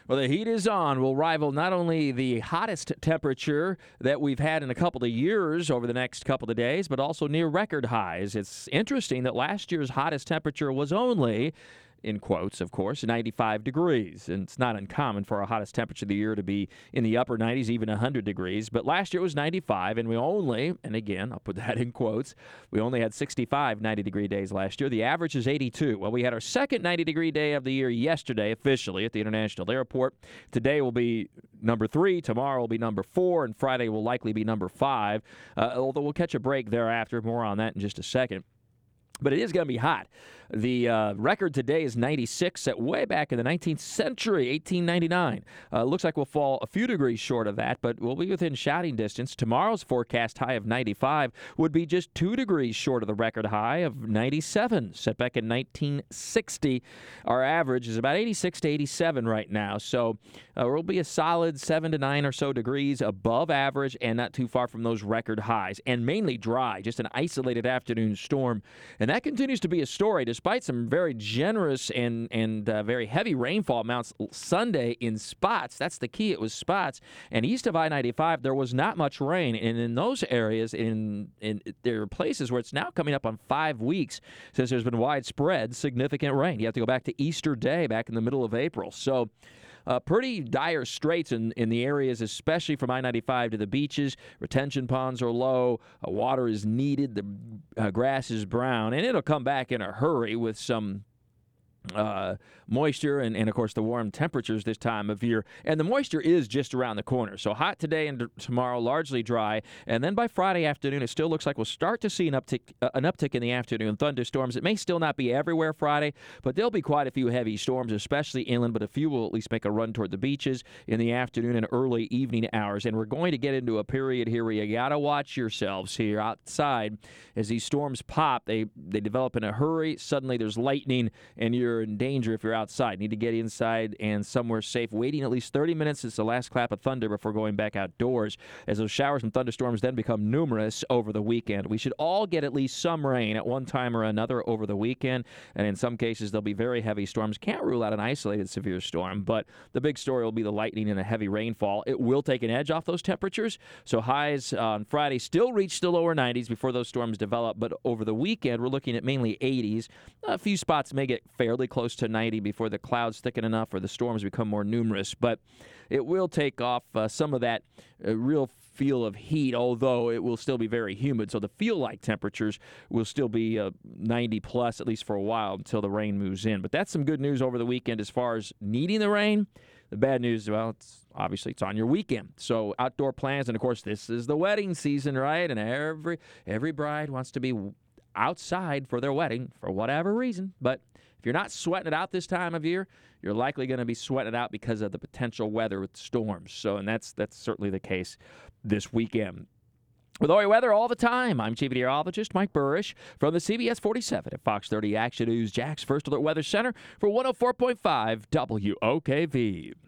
Well, the heat is on. Will rival not only the hottest temperature that we've had in a couple of years over the next couple of days, but also near record highs. It's interesting that last year's hottest temperature was only, in quotes, of course, 95 degrees. And it's not uncommon for our hottest temperature of the year to be in the upper 90s, even 100 degrees. But last year it was 95, and we only, and again, I'll put that in quotes, we only had 65 90-degree days last year. The average is 82. Well, we had our second 90-degree day of the year yesterday, officially, at the International Airport. Today will be number 3, tomorrow will be number 4, and Friday will likely be number 5, although we'll catch a break thereafter. More on that in just a second. But it is going to be hot. The record today is 96, set way back in the 19th century, 1899. Looks like we'll fall a few degrees short of that, but we'll be within shouting distance. Tomorrow's forecast high of 95 would be just 2 degrees short of the record high of 97, set back in 1960. Our average is about 86 to 87 right now, so we'll be a solid 7 to 9 or so degrees above average and not too far from those record highs, and mainly dry, just an isolated afternoon storm. And that continues to be a story, despite some very generous and very heavy rainfall amounts Sunday in spots. That's the key. It was spots. And east of I-95, there was not much rain. And in those areas, there are places where it's now coming up on 5 weeks since there's been widespread significant rain. You have to go back to Easter Day back in the middle of April. So pretty dire straits in the areas, especially from I-95 to the beaches. Retention ponds are low. Water is needed. The grass is brown. And it'll come back in a hurry with some moisture and, of course, the warm temperatures this time of year. And the moisture is just around the corner. So hot today and tomorrow, largely dry. And then by Friday afternoon, it still looks like we'll start to see an uptick in the afternoon thunderstorms. It may still not be everywhere Friday, but there'll be quite a few heavy storms, especially inland, but a few will at least make a run toward the beaches in the afternoon and early evening hours. And we're going to get into a period here where you got to watch yourselves here outside as these storms pop. They develop in a hurry. Suddenly there's lightning, and you're in danger if you're outside. Need to get inside and somewhere safe, waiting at least 30 minutes since the last clap of thunder before going back outdoors, as those showers and thunderstorms then become numerous over the weekend. We should all get at least some rain at one time or another over the weekend, and in some cases there'll be very heavy storms. Can't rule out an isolated severe storm, but the big story will be the lightning and the heavy rainfall. It will take an edge off those temperatures, so highs on Friday still reach the lower 90s before those storms develop, but over the weekend we're looking at mainly 80s. A few spots may get fairly close to 90 before the clouds thicken enough or the storms become more numerous, but it will take off some of that real feel of heat, although it will still be very humid, so the feel-like temperatures will still be 90 plus, at least for a while, until the rain moves in. But that's some good news over the weekend as far as needing the rain. The bad news, well, it's on your weekend. So outdoor plans, and of course this is the wedding season, right? And every bride wants to be outside for their wedding for whatever reason. But if you're not sweating it out this time of year, you're likely going to be sweating it out because of the potential weather with storms. So, and that's certainly the case this weekend. With all your weather all the time, I'm Chief Meteorologist Mike Burrish from the CBS 47 at Fox 30 Action News, Jack's First Alert Weather Center for 104.5 WOKV.